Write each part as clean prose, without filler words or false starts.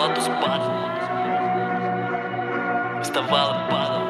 Лотус падал, вставал и падал.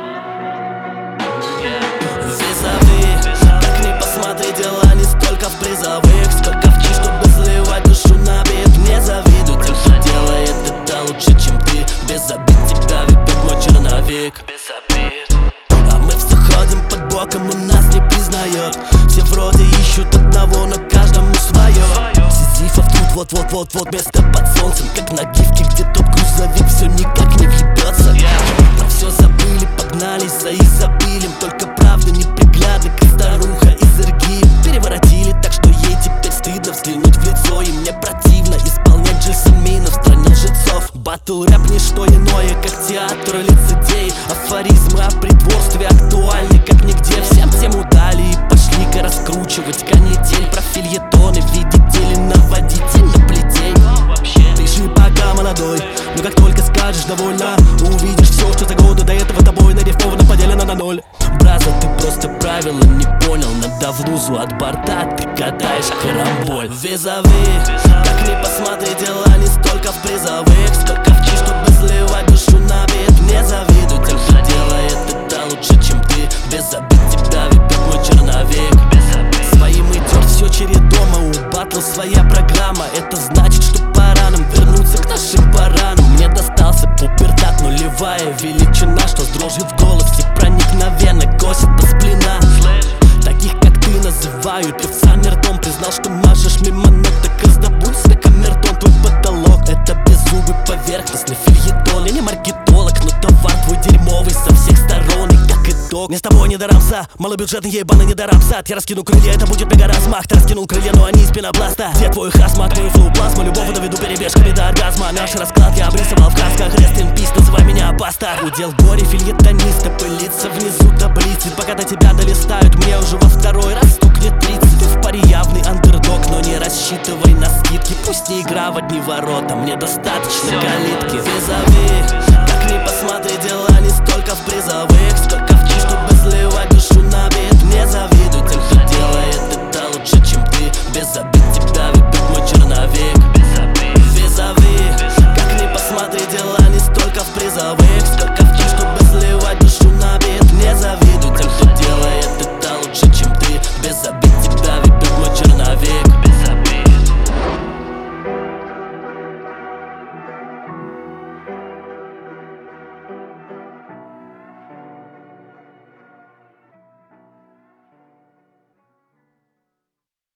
Визави, так не посмотри, дела не столько в призовых, сколько в чьи, чтобы сливать душу на бит. Не завидуй тем, кто делает это лучше, чем ты. Без обид тебя ведет мой черновик. Без обид. А мы все ходим под боком, и нас не признает. Все вроде ищут одного, но каждому свое. Сизифов тут вот-вот-вот-вот место под солнцем, как на гифке, где тот грузовик все никак не въебется. Про все забыли, погнались за изобилием, только правда неприглядна, как старуха из Иргии. Переворотили так, что ей теперь стыдно взглянуть в лицо, и мне противно исполнять Джельсамина в стране лжецов. Батл рэп не что иное, как театр лицедей. Афоризмы о притворстве актуальны как нигде. Всем тему дали и пошли-ка раскручивать канитель. Про фильетоны в виде теленоводитель на плетень. Пиши пока молодой, но как только скажешь довольно, увидишь все, что за годы до этого тобой нарифмовано поделено на ноль. Браза, ты просто правила не понял, надо в лузу от борта ты катаешь карамболь. Визави, как не посмотри, дела не столько в призовых, сколько в чьи, чтобы сливать душу на бит. Не завидуй тем, кто делает это лучше, чем ты. Без обид тебя ведет мой черновик. Своим идет все чередом, а у батл своя программа. Это значит, что пора нам вернуться к нашим баранам. Мне достался пубертат, нулевая величина, что с дрожью в голосе проникновенно косит до сплина. Таких, как ты, называют певцами ртом. Признал, что мажешь мимо ног, так раздобудь себе камертон. Твой потолок — это беззубый поверхностный фильетон. Я не маркетолог, но товар твой дерьмовый со всех сторон. И как итог, мне с тобой не до рамса, малобюджетный ебаный не до рамсат. Я раскину крылья, это будет мега размах. Ты раскинул крылья, но они из пенопласта. Где твой хазмат, твой флоу, плазма. Любого доведу перебежками до оргазма. Наш расклад я обрисовал в красках. Rest in peace, называй меня паста. Удел горе фильетониста, пылится внизу таблицы. Пока до тебя долистают, мне уже во второй раз стукнет 30. Ты в паре явный андердог, но не рассчитывай на скидки. Пусть не игра в одни ворота, мне достаточно калит.